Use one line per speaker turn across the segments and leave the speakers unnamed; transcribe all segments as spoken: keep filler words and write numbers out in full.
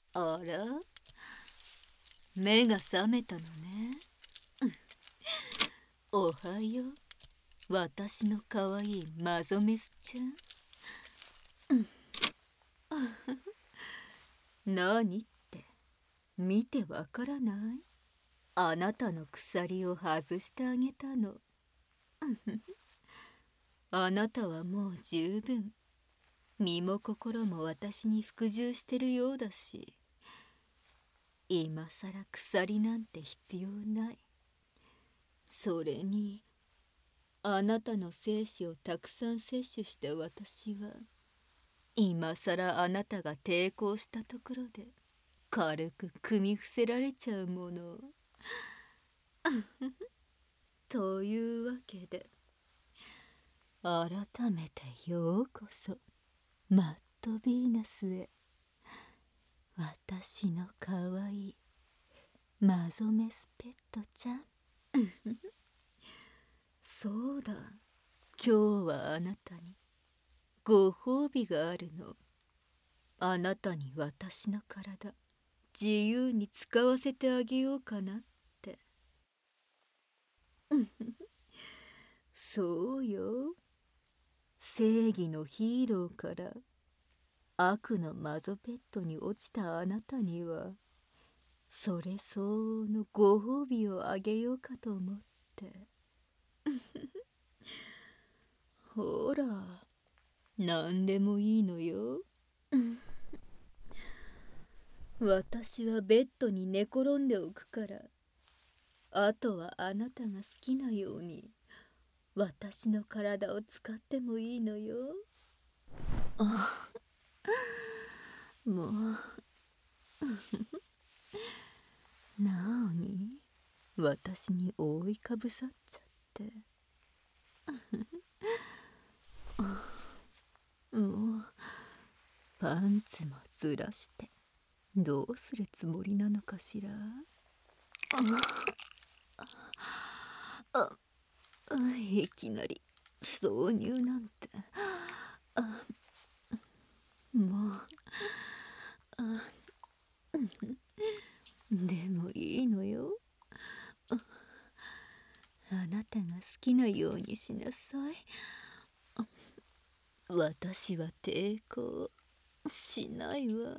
あら、目が覚めたのね。おはよう、私のかわいいマゾメスちゃん。何って見てわからない？あなたの鎖を外してあげたの。あなたはもう十分身も心も私に服従してるようだし、今さら鎖なんて必要ない。それにあなたの精子をたくさん摂取した私は、今さらあなたが抵抗したところで軽く組み伏せられちゃうもの。というわけで、改めてようこそマット・ヴィーナスへ。私のかわいいマゾメスペットちゃん。そうだ、今日はあなたにご褒美があるの。あなたに私の体自由に使わせてあげようかなって。そうよ、正義のヒーローから悪のマゾペットに落ちたあなたには、それ相応のご褒美をあげようかと思って。ほら、何でもいいのよ。私はベッドに寝転んでおくから、あとはあなたが好きなように私の体を使ってもいいのよ。あ、もう。なおに私に覆いかぶさっちゃって。もうパンツもずらしてどうするつもりなのかしら。ああ、いきなり挿入なんて。あ、もう。あ、でもいいのよ。あなたが好きなようにしなさい。私は抵抗しないわ。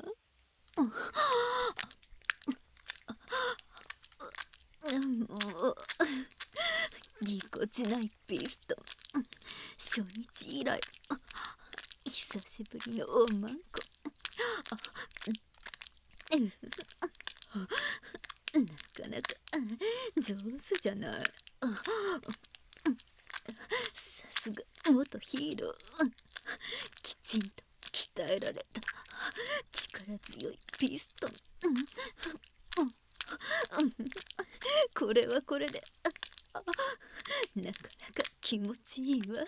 もうぎこちないピストン。初日以来久しぶりのおまんこ。なかなか上手じゃない。さすが元ヒーロー。きちんと鍛えられた力強いピストン。これはこれでなかなか気持ちいいわ。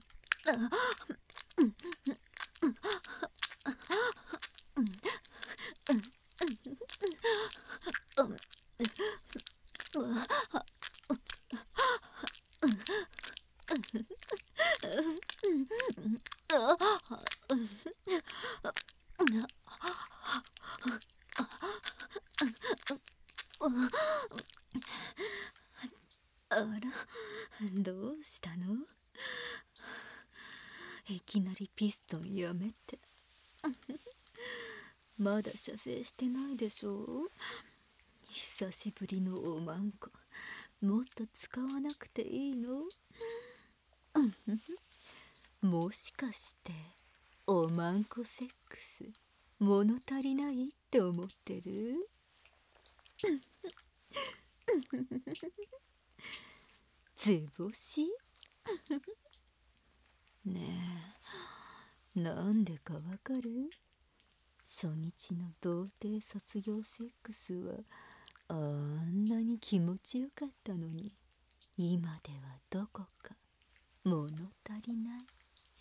あら、どうしたの？いきなりピストンやめて。まだ射精してないでしょ。久しぶりのおまんこ、もっと使わなくていいの？もしかしておまんこセックス物足りないって思ってる？図星？ねえ、なんでかわかる？初日の童貞卒業セックスはあんなに気持ちよかったのに、今ではどこか物足りない。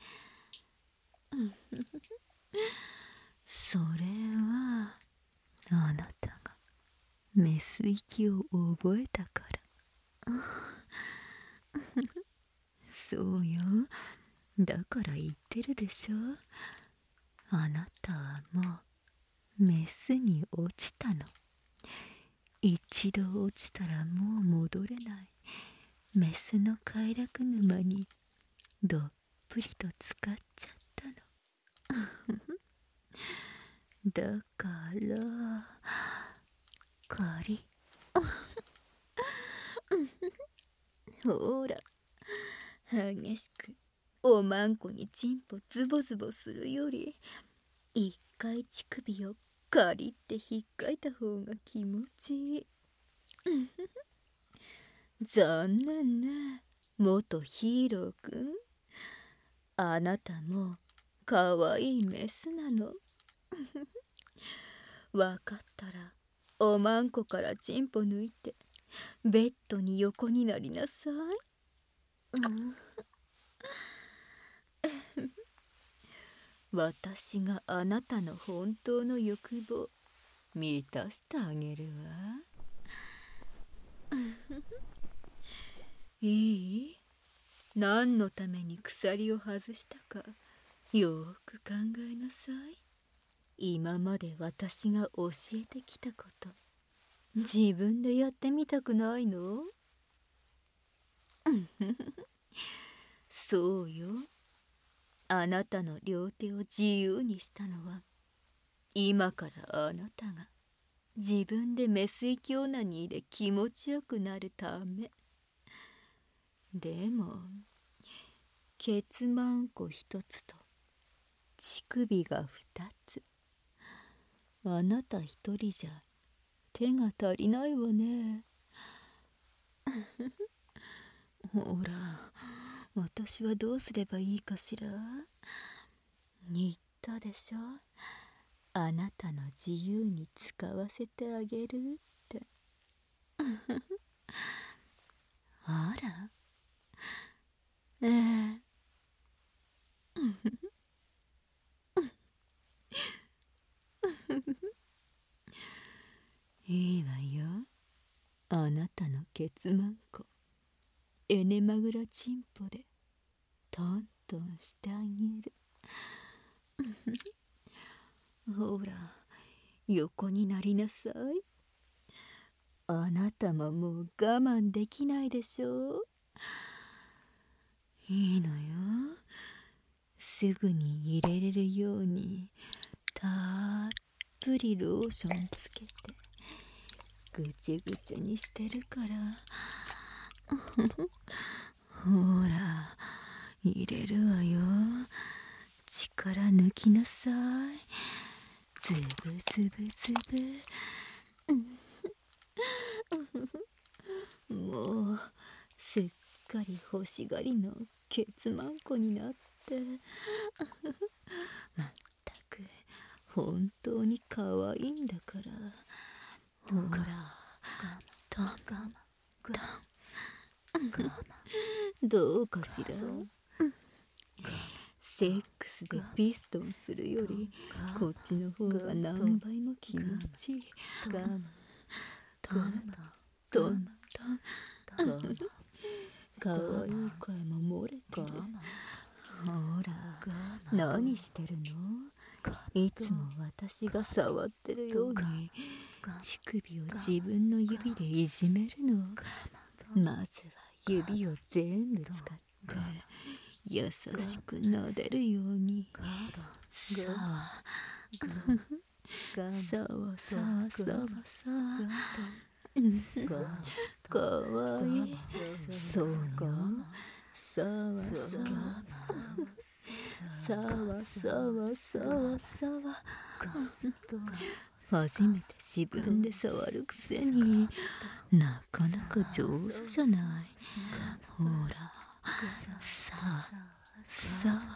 それはあなたがメス息を覚えたから。そうよ、だから言ってるでしょ。あなたはもうメスに落ちたの。一度落ちたらもう戻れないメスの快楽沼にどっぷりと浸かっちゃったの。だからカリほら激しくおまんこにチンポズボズボするより一回乳首をカリって引っかいた方が気持ちいい。残念ね元ヒーローくん。あなたもかわいいメスなの。わかったらおまんこからチンポ抜いてベッドに横になりなさい。私があなたの本当の欲望満たしてあげるわ。いい？何のために鎖を外したかよーく考えなさい。今まで私が教えてきたこと自分でやってみたくないの？そうよ。あなたの両手を自由にしたのは今からあなたが自分でメス液オナニーで気持ちよくなるため。でもケツマンコ一つと乳首が二つあなた一人じゃ手が足りないわね。ほら私はどうすればいいかしら。言ったでしょあなたの自由に使わせてあげるって。あらええいいわよ。あなたのケツマンコエネマグラチンポでトントンしてあげる。ほら横になりなさい。あなたももう我慢できないでしょ。いいのよ。すぐに入れれるようにたっぷりローションつけてぐちゃぐちゃにしてるから。ほら入れるわよ。力抜きなさい。ズブズブズブ。もうすっかり欲しがりのケツマンコになって。まったく本当に可愛いんだから。ほらトントンどうかしら。セックスでピストンするよりこっちの方が何倍も気持ちいい。トントントントン。かわいい声も漏れてる。ほら何してるの？いつも私が触ってるように乳首を自分の指でいじめるの。まずは指を全部使って優しく撫でるように。さあさわさわさわさわかわいい。そうよ。さわさわさわさわさわさわ。初めて自分で触るくせになかなか上手じゃない。ほらさあさあ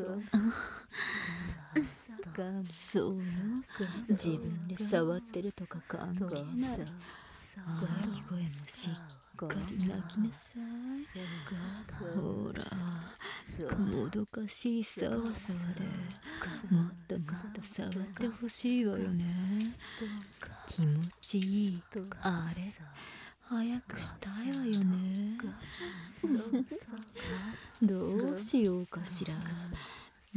そうよ。自分で触ってるとか関係ない。ガキ声もしっかり泣きなさい。ほらもどかしいさわさわでもっともっと触ってほしいわよね。気持ちいいあれ早くしたいわよね。どうしようかしら。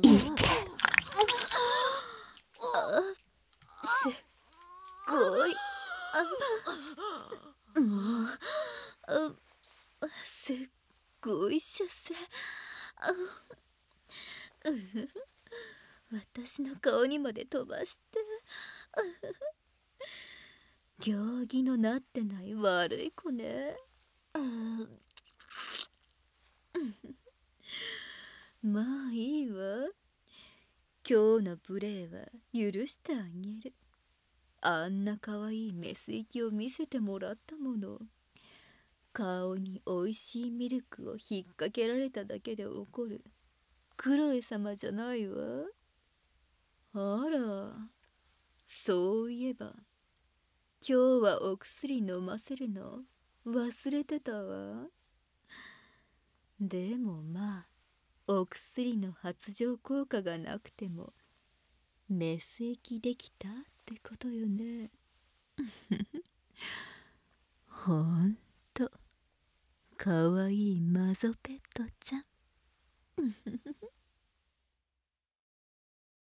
け。あ、すっごい。あ、もう、あ、すっごい射精。あ、うふ、私の顔にまで飛ばして。行儀のなってない悪い子ね。あ、まあいいわ。今日のプレーは許してあげる。あんな可愛いメス息を見せてもらったもの。顔においしいミルクを引っ掛けられただけで怒るクロエ様じゃないわ。あら、そういえば今日はお薬飲ませるの忘れてたわ。でもまあお薬の発情効果がなくてもメス液できたってことよね。ほんとかわいいマゾペットちゃん。